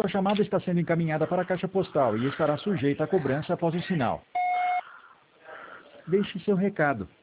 chamada está sendo encaminhada para a caixa postal e estará sujeita à cobrança após o sinal. Deixe seu recado.